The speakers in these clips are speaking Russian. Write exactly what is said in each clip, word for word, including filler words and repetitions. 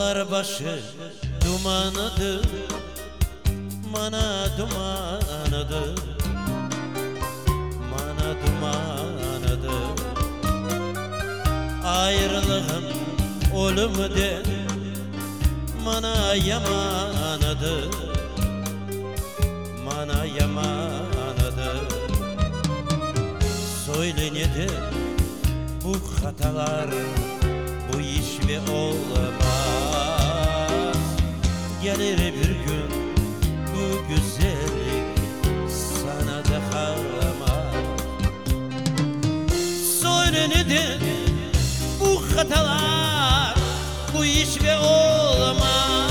Dağlar başı dumanıdır, mana dumanıdır, mana dumanıdır. Ayrılığın ölümü de mana yamanıdır, mana yamanıdır. Söyle nedir bu hatalar, bu iş ve olmaz. Gelir bir gün bu güzellik sana da kalmaz. Söyle nedir bu hatalar, bu iş ve olmaz.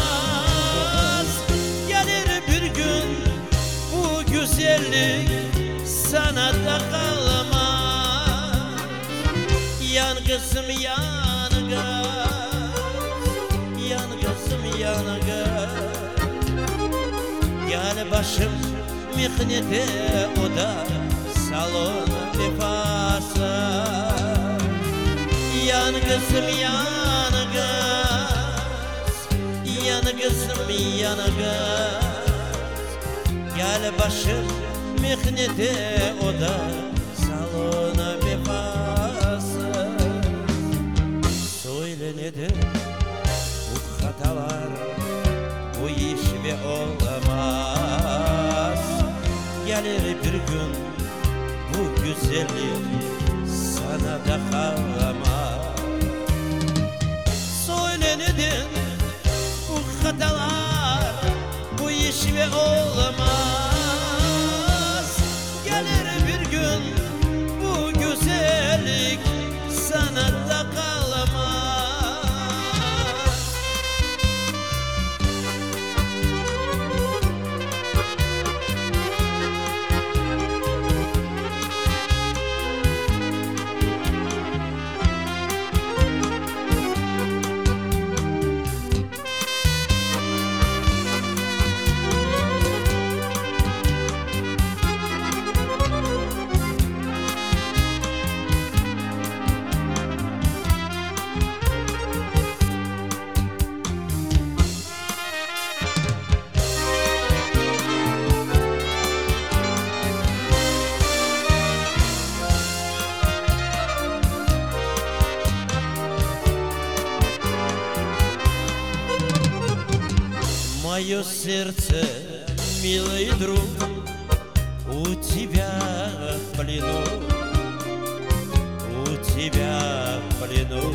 Gelir bir gün bu güzellik sana da kalmaz. Yan kızım yan gaz, yan kızım yan gaz. Gel başım mihnete, o da salon vefası. Yan kızım yan gaz, yan kızım yan gaz. Gel başım mihnete, o da salon vefası. Söyle nedir bu hatalar, bu iş ve olmaz. Gelir bir gün bu güzellik sana da kalmaz. Söyle nedir bu hatalar, bu iş ve olmaz. Gelir bir gün bu güzellik sana da kalmaz. Мое сердце, милый друг, у тебя в плену, у тебя в плену.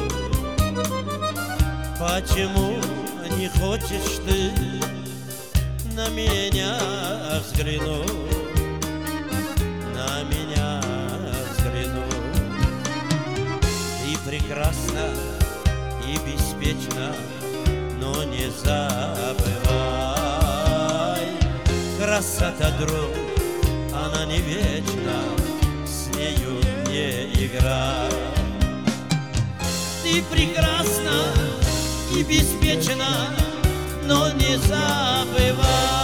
Почему не хочешь ты на меня взглянуть, на меня взглянуть? Ты прекрасна и беспечна, но не забывай, красота, друг, она не вечна, с нею не играй. Ты прекрасна и беспечна, но не забывай,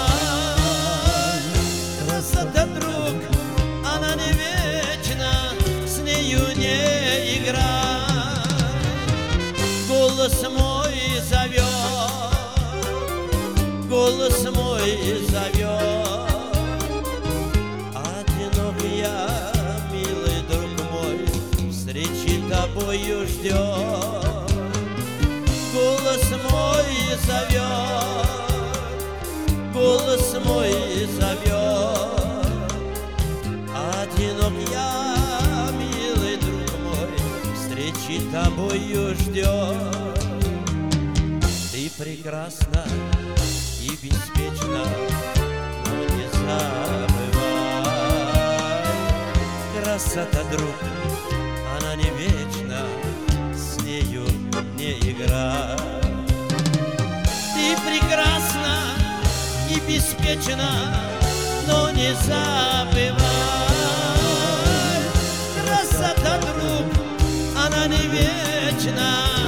красота, друг, она не вечна, с нею не играй. Голос мой зовет, голос мой зовет. Одинок я, милый друг мой, встречи тобою ждет. Голос мой зовет, голос мой зовет. Одинок я, милый друг мой, встречи тобою ждет. Ты прекрасна и беспечна, но не забывай, красота, друг, она не вечна, с нею не играй. Ты прекрасна и беспечна, но не забывай, красота, друг, она не вечна.